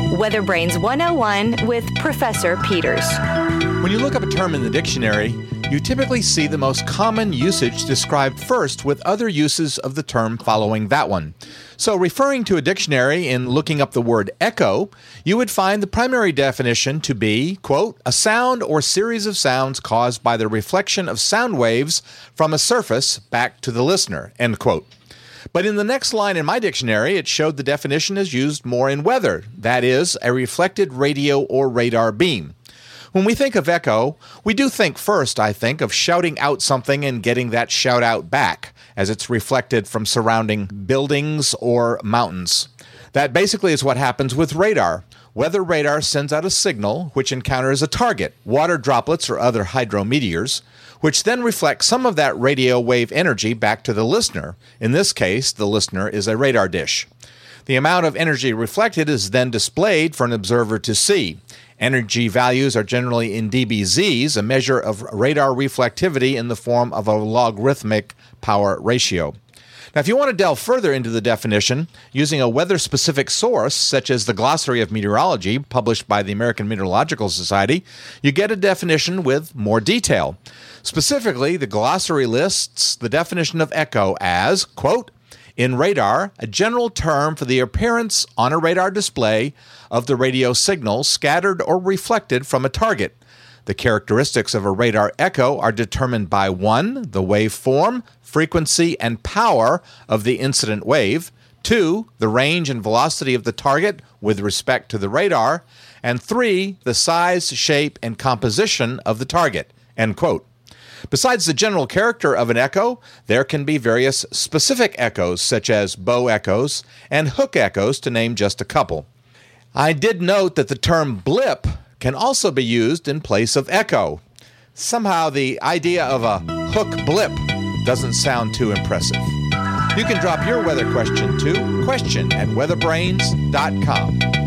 Weather Brains 101 with Professor Peters. When you look up a term in the dictionary, you typically see the most common usage described first with other uses of the term following that one. So referring to a dictionary in looking up the word echo, you would find the primary definition to be, quote, a sound or series of sounds caused by the reflection of sound waves from a surface back to the listener, end quote. But in the next line in my dictionary, it showed the definition is used more in weather, that is, a reflected radio or radar beam. When we think of echo, we do think first, I think, of shouting out something and getting that shout out back as it's reflected from surrounding buildings or mountains. That basically is what happens with radar. Weather radar sends out a signal which encounters a target, water droplets or other hydrometeors, which then reflect some of that radio wave energy back to the listener. In this case, the listener is a radar dish. The amount of energy reflected is then displayed for an observer to see. Energy values are generally in dBz's, a measure of radar reflectivity in the form of a logarithmic power ratio. Now, if you want to delve further into the definition, using a weather-specific source, such as the Glossary of Meteorology, published by the American Meteorological Society, you get a definition with more detail. Specifically, the glossary lists the definition of echo as, quote, in radar, a general term for the appearance on a radar display of the radio signal scattered or reflected from a target. The characteristics of a radar echo are determined by 1, the wave form, frequency, and power of the incident wave, 2, the range and velocity of the target with respect to the radar, and 3, the size, shape, and composition of the target, end quote. Besides the general character of an echo, there can be various specific echoes, such as bow echoes and hook echoes, to name just a couple. I did note that the term blip can also be used in place of echo. Somehow the idea of a hook blip doesn't sound too impressive. You can drop your weather question to question@weatherbrains.com.